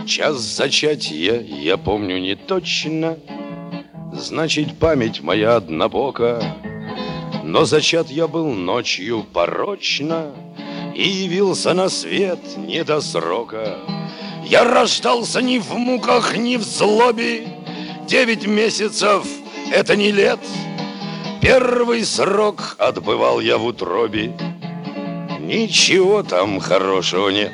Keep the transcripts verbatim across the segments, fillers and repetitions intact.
Час зачатия я помню не точно, значит, память моя однобока. Но зачат я был ночью порочно и явился на свет не до срока. Я рождался ни в муках, ни в злобе. Девять месяцев — это не лет. Первый срок отбывал я в утробе. Ничего там хорошего нет.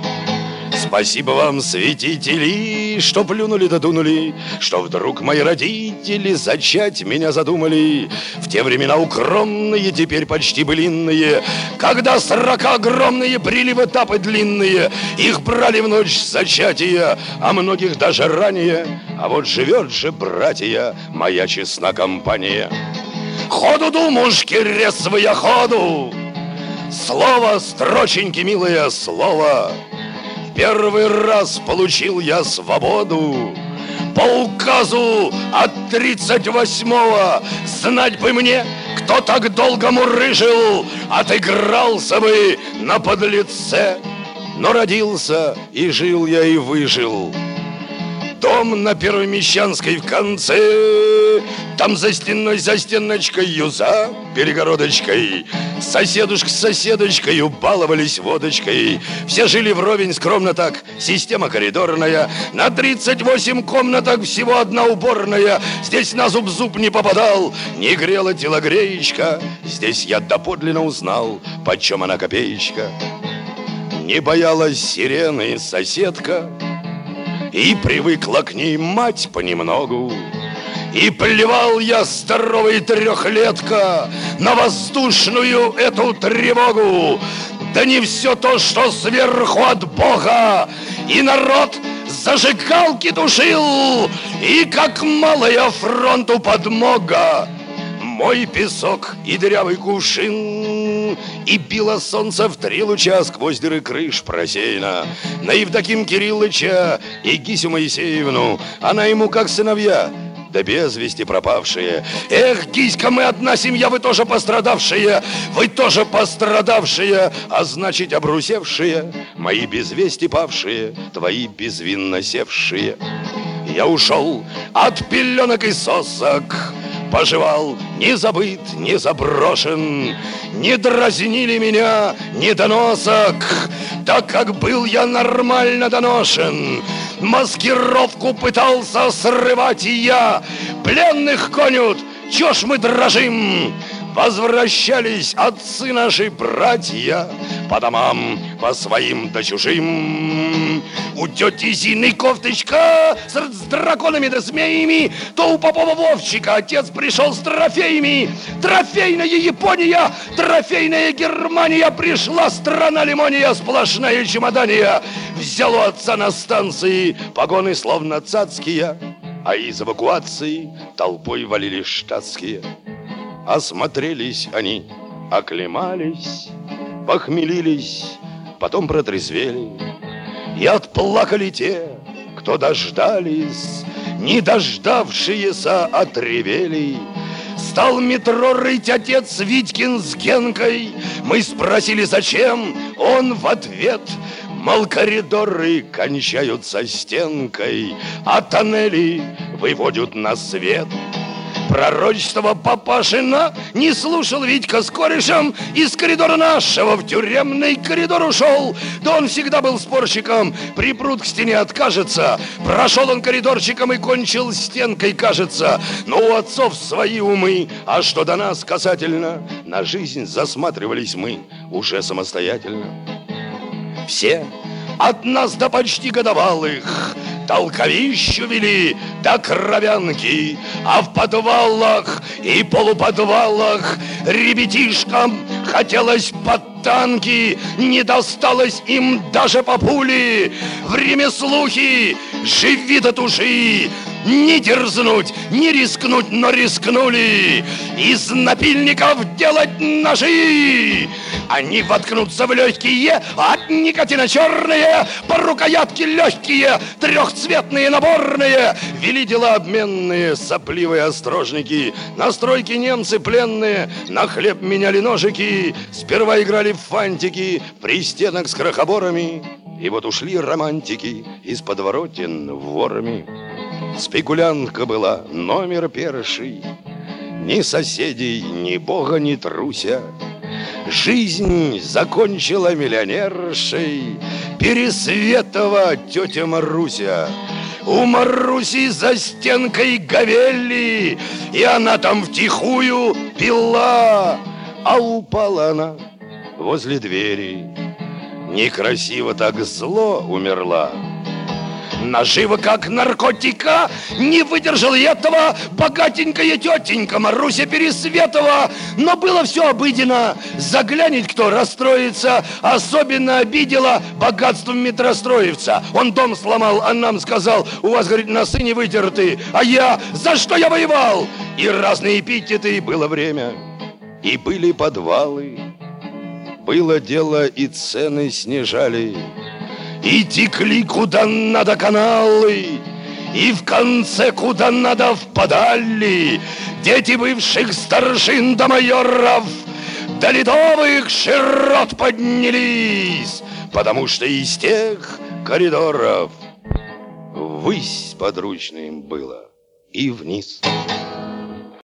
Спасибо вам, святители, что плюнули да дунули, что вдруг мои родители зачать меня задумали. В те времена укромные, теперь почти былинные, когда срока огромные брили в этапы длинные. Их брали в ночь зачатия, а многих даже ранее. А вот живет же, братья, моя честна компания. Ходу, думушки, резвые, ходу! Слово, строченьки, милое слово. Первый раз получил я свободу по указу от тридцать восьмого. Знать бы мне, кто так долго мурыжил, отыгрался бы на подлеце. Но родился, и жил я, и выжил. Дом на Первой Мещанской в конце, там за стеной, за стеночкой, за перегородочкой соседушка с соседочкой баловались водочкой. Все жили вровень, скромно так, система коридорная. На тридцать восемь комнаток всего одна уборная. Здесь на зуб зуб не попадал, не грела телогреечка. Здесь я доподлинно узнал, почем она копеечка. Не боялась сирены соседка, и привыкла к ней мать понемногу. И плевал я, здоровый трехлетка, на воздушную эту тревогу. Да не все то, что сверху от Бога. И народ зажигалки душил, и как малая фронту подмога. Мой песок и дырявый кувшин, и било солнце в три луча сквозь дыры крыш просеяно. На Евдоким Кириллыча и Гисю Моисеевну, она ему как сыновья, да без вести пропавшие. Эх, Гиська, мы одна семья, вы тоже пострадавшие, вы тоже пострадавшие, а значит обрусевшие, мои без вести павшие, твои безвинно севшие. Я ушел от пеленок и сосок, поживал, не забыт, не заброшен. Не дразнили меня недоносок, так как был я нормально доношен. Маскировку пытался срывать и я. Пленных гонят, чё ж мы дрожим? Возвращались отцы наши, братья, по домам, по своим да чужим. У тети Зины кофточка с, с драконами да змеями, то у Попова Вовчика отец пришел с трофеями. Трофейная Япония, трофейная Германия, пришла страна лимония, сплошная чемодания. Взял у отца на станции погоны словно цацкие, а из эвакуации толпой валили штатские. Осмотрелись они, оклемались, похмелились, потом протрезвели. И отплакали те, кто дождались, не дождавшиеся отревели. Стал метро рыть отец Витькин с Генкой. Мы спросили, зачем, он в ответ: мол, коридоры кончаются стенкой, а тоннели выводят на свет. Пророчество папашина не слушал Витька с корешем, из коридора нашего в тюремный коридор ушел. Да он всегда был спорщиком, припрут к стене откажется. Прошел он коридорчиком и кончил стенкой, кажется. Но у отцов свои умы, а что до нас касательно, на жизнь засматривались мы уже самостоятельно. Все, от нас до почти годовалых, толковищу вели до кровянки, а в подвалах и полуподвалах ребятишкам хотелось под танки, не досталось им даже по пули. Время слухи, живи да туши, не дерзнуть, не рискнуть, но рискнули. Из напильников делать ножи. Они воткнутся в легкие, от никотина черные, по рукоятке легкие, трехцветные наборные. Вели дела обменные, сопливые острожники. На стройке немцы пленные, на хлеб меняли ножики. Сперва играли в фантики, при стенах с крохоборами. И вот ушли романтики из подворотен ворами. Спекулянтка была номер перший, ни соседей, ни бога, ни труся. Жизнь закончила миллионершей Пересветова тетя Маруся. У Маруси за стенкой говели, и она там втихую пила. А упала она возле двери, некрасиво так зло умерла. Наживо как наркотика не выдержал этого богатенькая тетенька Маруся Пересветова. Но было все обыденно. Заглянет кто, расстроится. Особенно обидела богатством метростроевца. Он дом сломал, а нам сказал: у вас, говорит, носы не вытерты. А я: за что я воевал? И разные эпитеты. Было время, и были подвалы. Было дело, и цены снижали. И текли куда надо каналы, и в конце куда надо впадали дети бывших старшин до майоров, до ледовых широт поднялись, потому что из тех коридоров ввысь подручно им было и вниз.